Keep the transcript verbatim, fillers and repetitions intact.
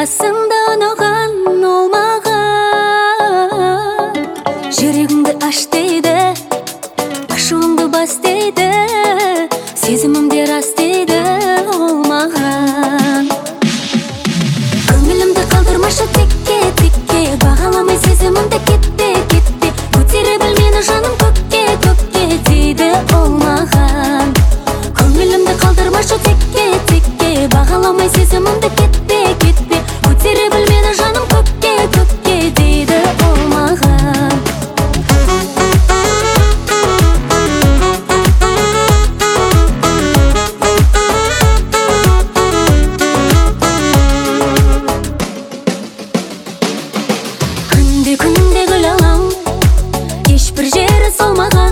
қасымда ұнаған ол маған. Жүрегіңді аш дейді, ашуыңды бас дейді, сезімімде рас дейді ол маған. Көңілімді қалдырмашы текке текке, бағаламай сезімімді кетпе кетпе, көтере біл мені жаным көкке көкке дейді ол маған. Көңілімді қалдырмашы текке текке, бағаламай сезімімді кетпе кетпе, көтере біл мені жаным көкке көкке дейді ол маған. Күнде күнде гүл алам, ешбір жері солмаған.